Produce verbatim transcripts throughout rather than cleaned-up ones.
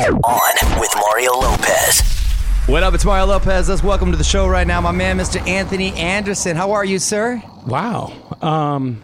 On with Mario Lopez. What up? It's Mario Lopez. Let's welcome to the show right now my man, Mister Anthony Anderson. How are you, sir? Wow. Um,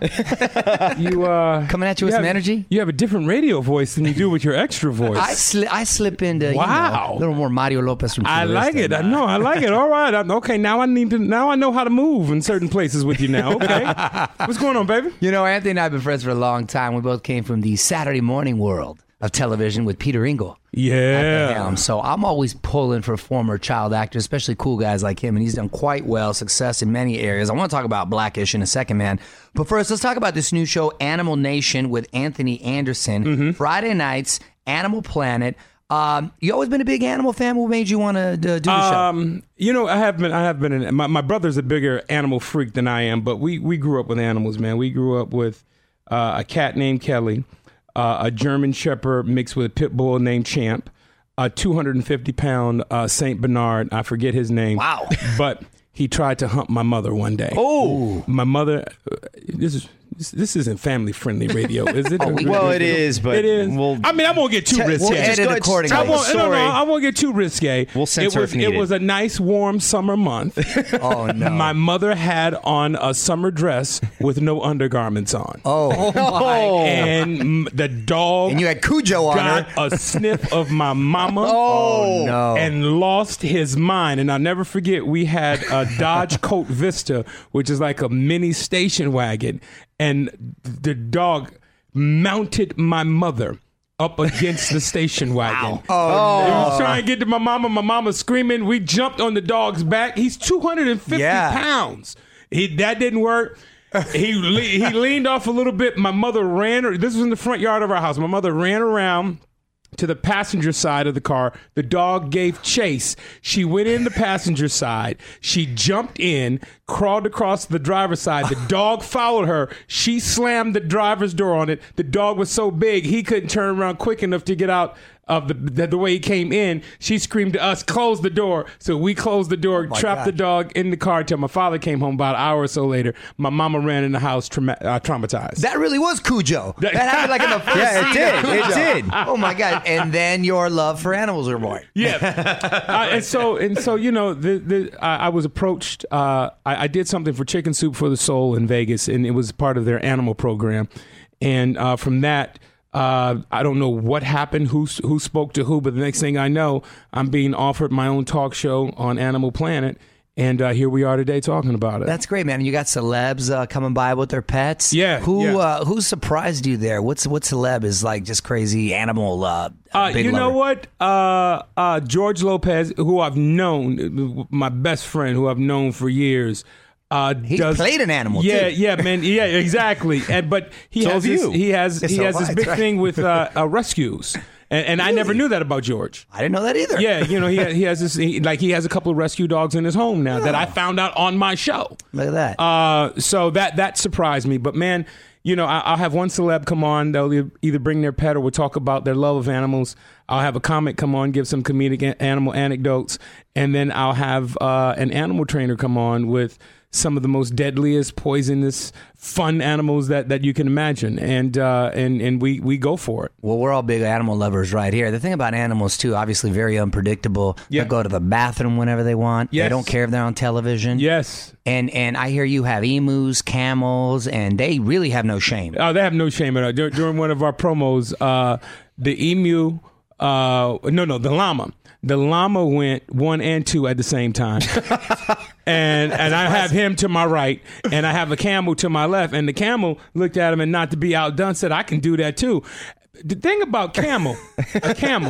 you uh, Coming at you with you some have, energy? You have a different radio voice than you do with your extra voice. I, sli- I slip into Wow. you know, a little more Mario Lopez from I like it. I know. I like it. All right. I'm, okay. Now I need to. Now I know how to move in certain places with you. Now. Okay. What's going on, baby? You know, Anthony and I have been friends for a long time. We both came from the Saturday morning world of television with Peter Engel. Yeah. Um, so I'm always pulling for former child actors, especially cool guys like him, and he's done quite well, success in many areas. I want to talk about Blackish in a second, man. But first, let's talk about this new show, Animal Nation, with Anthony Anderson. Mm-hmm. Friday nights, Animal Planet. Um, you always been a big animal fan? What made you want to uh, do the um, show? You know, I have been. I have been. In, my, my brother's a bigger animal freak than I am, but we we grew up with animals, man. We grew up with uh, a cat named Kelly. Uh, a German Shepherd mixed with a pit bull named Champ, a two hundred fifty pound uh, Saint Bernard. I forget his name. Wow. But he tried to hump my mother one day. Oh. My mother, uh, this is this, this isn't family friendly radio, is it? Oh, we- Well, it is, but it is. we'll- I mean, I won't get too Te- risque. we'll edit just go- accordingly. I tell won't, the no, no, story. I won't get too risque. We'll censor it was, if needed. It was a nice, warm summer month. Oh, no. My mother had on a summer dress with no undergarments on. Oh, my. And mm, the dog And you had Cujo on got her. a sniff of my mama. Oh, no. And lost his mind. And I'll never forget, we had a Dodge Colt Vista, which is like a mini station wagon. And the dog mounted my mother up against the station wagon. Oh, He no. was trying to get to my mama. My mama screaming. We jumped on the dog's back. He's two hundred fifty Yeah. pounds. He, that didn't work. He le- he leaned off a little bit. My mother ran. This was in the front yard of our house. My mother ran around to the passenger side of the car. The dog gave chase. She went in the passenger side. She jumped in, crawled across the driver's side. The dog followed her. She slammed the driver's door on it. The dog was so big, he couldn't turn around quick enough to get out of the the, the way he came in. She screamed to us, close the door. So we closed the door, trapped God. the dog in the car till my father came home about an hour or so later. My mama ran in the house trauma- uh, traumatized. That really was Cujo. That happened like in the first Yeah, it scene did. of Cujo. It did. Oh my God! And then your love for animals were born. Yeah, uh, and so and so you know, the, the I, I was approached. Uh, I, I did something for Chicken Soup for the Soul in Vegas, and it was part of their animal program. And uh, from that, uh, I don't know what happened, who who spoke to who, but the next thing I know, I'm being offered my own talk show on Animal Planet. And uh, here we are today talking about it. That's great, man. And you got celebs uh, coming by with their pets. Yeah, Who yeah. Uh, who surprised you there? What's what celeb is like just crazy animal? Uh, Uh, big you know lover? what? Uh, uh, George Lopez, who I've known, my best friend, who I've known for years. Uh, He does, played an animal, Yeah, too. yeah, man. Yeah, exactly. And but he So has have this, you. he has he So has have this I, big that's right. thing with uh, uh, rescues, and, and I never knew that about George. I didn't know that either. Yeah, you know, he he has this he, like he has a couple of rescue dogs in his home now that I found out on my show. Look at that. Uh, so that that surprised me. But man, you know, I, I'll have one celeb come on. They'll e- either bring their pet or we'll talk about their love of animals. I'll have a comic come on, give some comedic a- animal anecdotes, and then I'll have uh, an animal trainer come on with some of the most deadliest, poisonous, fun animals that, that you can imagine, and uh, and and we we go for it. Well, we're all big animal lovers right here. The thing about animals, too, obviously very unpredictable. Yeah. They go to the bathroom whenever they want. They Yes. don't care if they're on television. Yes. And and I hear you have emus, camels, and they really have no shame. Oh, they have no shame at all. Dur- During one of our promos, uh, the emu, uh, no, no, the llama. The llama went one and two at the same time. and and I have him to my right, and I have a camel to my left. And the camel looked at him and, not to be outdone, said, I can do that too. The thing about camel, a camel,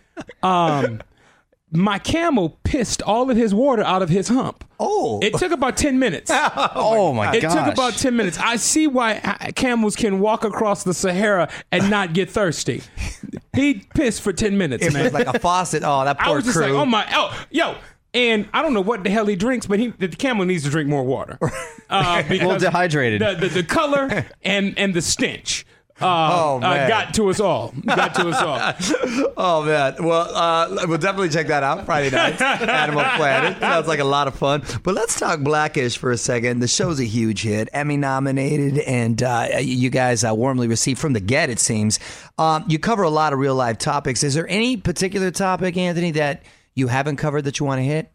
um, my camel pissed all of his water out of his hump. Oh. It took about ten minutes. Oh my It gosh. took about ten minutes. I see why uh, camels can walk across the Sahara and not get thirsty. He pissed for ten minutes, It man. was like a faucet. Oh, that I poor was just crew. like, oh my, oh, yo. And I don't know what the hell he drinks, but he, the camel needs to drink more water. Uh, because dehydrated. The, the, the color and, and the stench. uh, Oh, man. uh, got to us all. Got to us all. Oh, man. Well, uh, we'll definitely check that out Friday night. Animal Planet. Sounds like a lot of fun. But let's talk Blackish for a second. The show's a huge hit, Emmy nominated, and uh, you guys uh, warmly received from the get, it seems. Um, you cover a lot of real life topics. Is there any particular topic, Anthony, that you haven't covered that you want to hit?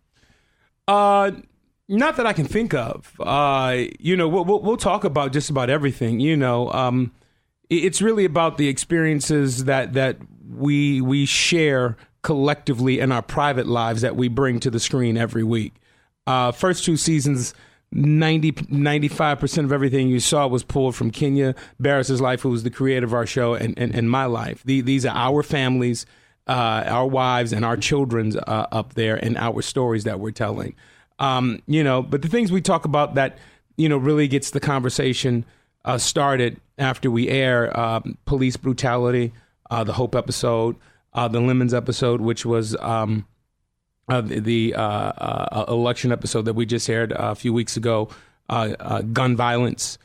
Uh, not that I can think of. Uh, you know, we'll, we'll, we'll talk about just about everything. You know, um, it's really about the experiences that that we we share collectively in our private lives that we bring to the screen every week. Uh, first two seasons, ninety, ninety-five percent of everything you saw was pulled from Kenya Barris's life, who was the creator of our show, and, and, and my life. The, these are our families, uh, our wives, and our children's uh, up there, and our stories that we're telling. Um, you know, but the things we talk about that, you know, really gets the conversation uh, started after we air um, police brutality, uh, the Hope episode, uh, the Lemons episode, which was um, uh, the uh, uh, election episode that we just aired uh, a few weeks ago, uh, uh, gun violence.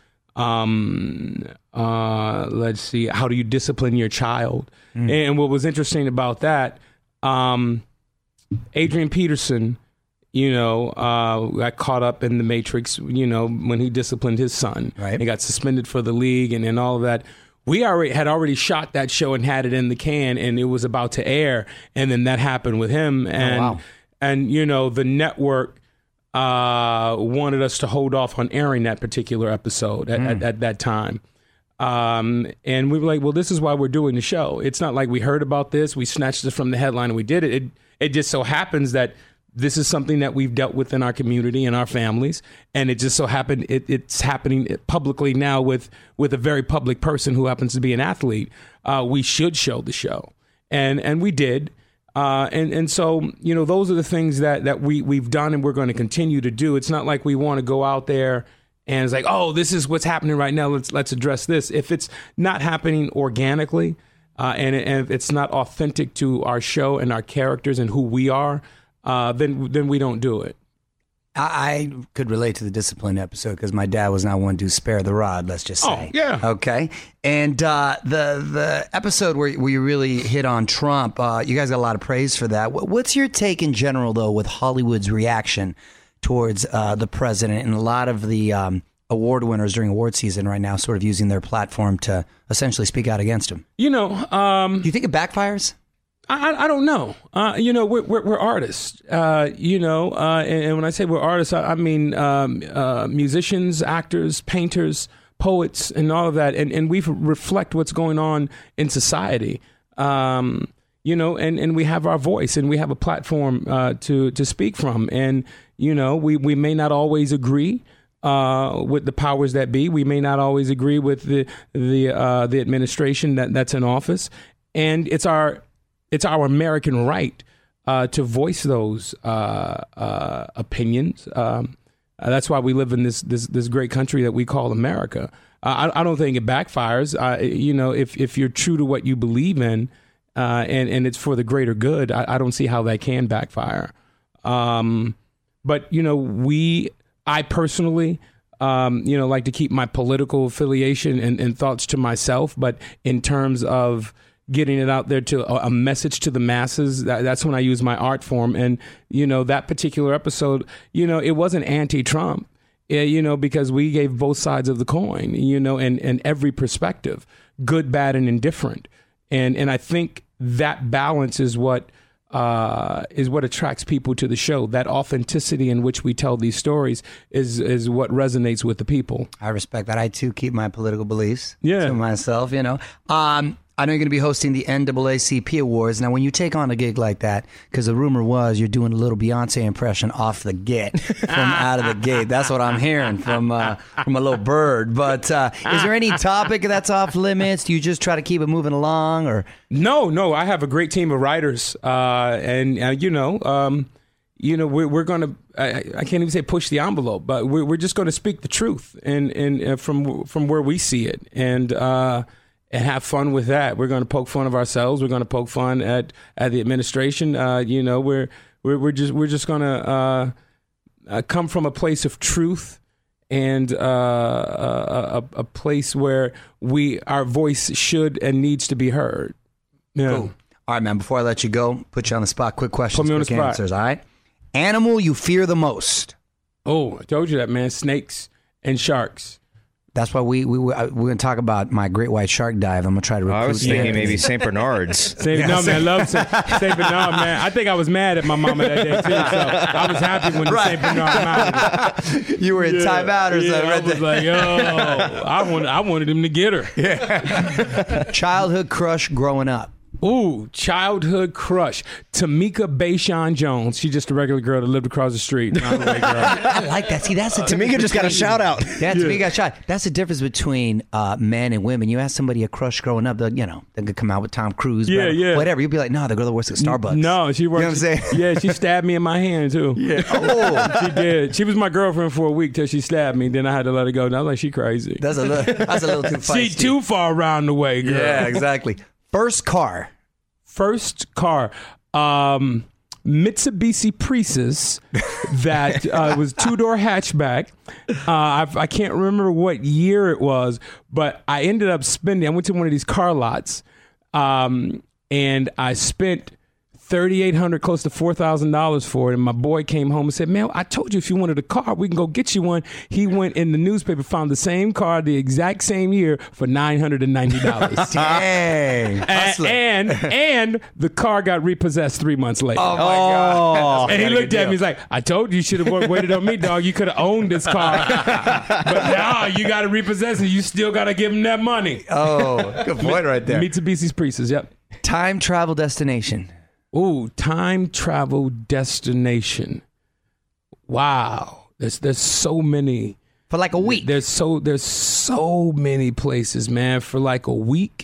Um, uh, let's see, how do you discipline your child? Mm. And what was interesting about that, um, Adrian Peterson, you know, uh, got caught up in the Matrix, you know, when he disciplined his son. Right. He got suspended for the league and, and all of that. We already had already shot that show and had it in the can, and it was about to air. And then that happened with him. And, oh, wow. and you know, the network uh, wanted us to hold off on airing that particular episode at, mm. at, at that time. Um, and we were like, well, this is why we're doing the show. It's not like we heard about this, we snatched it from the headline and we did it. It, it just so happens that this is something that we've dealt with in our community and our families, and it just so happened it, it's happening publicly now with with a very public person who happens to be an athlete. Uh, we should show the show, and and we did, uh, and and so you know those are the things that that we we've done and we're going to continue to do. It's not like we want to go out there and it's like, oh, this is what's happening right now. Let's let's address this. If it's not happening organically, uh, and, and if it's not authentic to our show and our characters and who we are. Uh, then then we don't do it. I, I could relate to the discipline episode because my dad was not one to spare the rod, let's just say. Oh, yeah. Okay. And uh, the the episode where, where you really hit on Trump, uh, you guys got a lot of praise for that. What's your take in general, though, with Hollywood's reaction towards uh, the president and a lot of the um, award winners during award season right now sort of using their platform to essentially speak out against him? You know... Um, do you think it backfires? I, I don't know. Uh, you know, we're we're, we're artists. Uh, you know, uh, and, and when I say we're artists, I, I mean um, uh, musicians, actors, painters, poets, and all of that. And and we reflect what's going on in society. Um, you know, and, and we have our voice and we have a platform uh, to to speak from. And you know, we we may not always agree uh, with the powers that be. We may not always agree with the the uh, the administration that, that's in office. And it's our It's our American right uh, to voice those uh, uh, opinions. Um, uh, that's why we live in this this this great country that we call America. Uh, I, I don't think it backfires. Uh, you know, if if you're true to what you believe in, uh, and and it's for the greater good, I, I don't see how that can backfire. Um, but you know, we, I personally. Um, you know, like to keep my political affiliation and, and thoughts to myself. But in terms of getting it out there to a, a message to the masses, that, that's when I use my art form. And, you know, that particular episode, you know, it wasn't anti-Trump, eh, you know, because we gave both sides of the coin, you know, and, and every perspective, good, bad, and indifferent. And and I think that balance is what uh, is what attracts people to the show. That authenticity in which we tell these stories is is what resonates with the people. I respect that. I, too, keep my political beliefs yeah. to myself, you know. Um, I know you're going to be hosting the N double A C P Awards. Now, when you take on a gig like that, because the rumor was you're doing a little Beyonce impression off the get, from out of the gate. That's what I'm hearing from uh, from a little bird. But uh, is there any topic that's off limits? Do you just try to keep it moving along? Or No, no. I have a great team of writers. Uh, and, uh, you know, um, you know, we're, we're going to, I, I can't even say push the envelope, but we're, we're just going to speak the truth and, and uh, from, from where we see it. And, uh, and have fun with that. We're going to poke fun of ourselves. We're going to poke fun at, at the administration. Uh, you know, we're we're we're just we're just going to uh, uh, come from a place of truth and uh, a, a, a place where we our voice should and needs to be heard. Yeah. Cool. All right, man. Before I let you go, put you on the spot. Quick questions. Put me on the quick spot. answers. All right. Animal you fear the most. Oh, I told you that, man. Snakes and sharks. That's why we we we- we're going to talk about my great white shark dive. I'm going to try to recruit. I was thinking Anthony. maybe Saint Bernards. Saint, Yeah, no, Saint- man, I love Saint, Saint Bernard, man. I think I was mad at my mama that day, too. So I was happy when the Right. Saint Bernard mounted. You were in timeout or yeah, something. I Right was there. like, yo, I wanted, I wanted him to get her. Childhood crush growing up. Ooh, childhood crush. Tamika Bayshawn Jones. She's just a regular girl that lived across the street. Not a regular girl. I like that. See, that's the Tamika just got a shout out. Yeah, Tamika got shot. That's the difference between uh, men and women. You ask somebody a crush growing up, they'll, you know, they could come out with Tom Cruise, Yeah, whatever, yeah. whatever. You'll be like, no, the girl that works at Starbucks. No, she worked. You know what I'm saying? Yeah, she stabbed me in my hand, too. Yeah. Oh, She did. She was my girlfriend for a week till she stabbed me. Then I had to let her go. And I was like, she crazy. that's a little, that's a little too feisty. She too far around the way, girl. Yeah, exactly. First car. First car, um, Mitsubishi Prius that uh, was two-door hatchback. Uh, I, I can't remember what year it was, but I ended up spending, I went to one of these car lots, um, and I spent thirty-eight hundred dollars, close to four thousand dollars for it. And my boy came home and said, man, I told you if you wanted a car, we can go get you one. He went in the newspaper, found the same car the exact same year for nine hundred ninety dollars. Dang. And, Hustler. and and the car got repossessed three months later. Oh, my God. and he That's a looked good at me, deal. he's like, I told you you should have waited on me, dog. You could have owned this car. But now you got to repossess it. You still got to give him that money. Oh, good point right there. Mitsubishi's Prius, yep. Time travel destination. Ooh, time travel destination. Wow. There's there's so many. For like a week. There's so there's so many places, man. For like a week.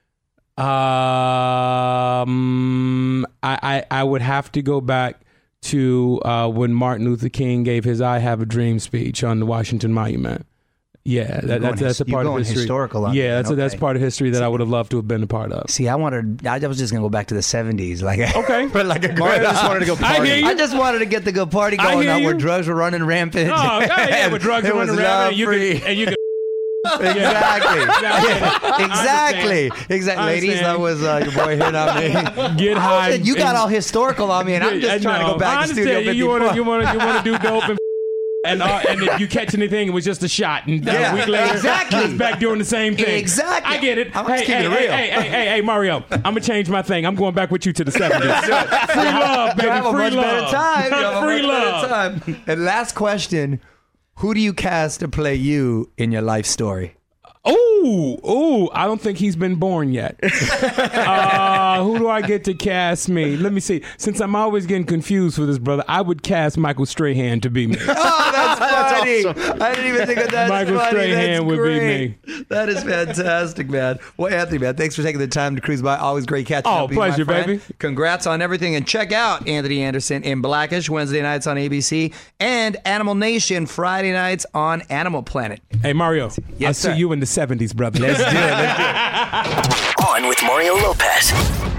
Um I I, I would have to go back to uh, when Martin Luther King gave his I Have a Dream speech on the Washington Monument. Yeah, that, going that's that's a his- you're part of going history. historical on yeah, that, that's a, that's okay. part of history that I would have loved to have been a part of. See, I wanted, I was just going to go back to the seventies. Like, Okay. but like a Mario just wanted to go I party. hear you. I just wanted to get the good party I going hear on where you. drugs were running rampant. Oh, yeah, yeah, with drugs It running was around love and you free. could and you could Exactly. I exactly. understand. Exactly. I Ladies, that understand. was uh, your boy here, not me. get high. You got and- all historical on me, and I'm I just trying to know. go back I to Studio understand. You fifty-four. want to you want to you want to do dope and and uh, and if you catch anything, it was just a shot, and uh, Yeah, a week later, exactly. it's back doing the same thing. Exactly. I get it. I'm hey, just keeping hey, it hey, real. hey, hey, hey, hey, Mario, I'm gonna change my thing. I'm going back with you to the seventies. Free love, baby. You have a Free much love. better time. You have a Free much love. better time. And last question: who do you cast to play you in your life story? Ooh, ooh, I don't think he's been born yet. uh, who do I get to cast me? Let me see. Since I'm always getting confused with this brother, I would cast Michael Strahan to be me. Oh, that's funny. I didn't even think of that. Michael That's funny. Strahan That's would be great. me. That is fantastic, man. Well, Anthony, man, thanks for taking the time to cruise by. Always great catching Oh, up with you, my pleasure, friend. baby. Congrats on everything. And check out Anthony Anderson in Blackish Wednesday nights on A B C and Animal Nation Friday nights on Animal Planet. Hey, Mario, Yes, I'll sir. see you in the seventies, brother. Let's do it. Let's do it. On with Mario Lopez.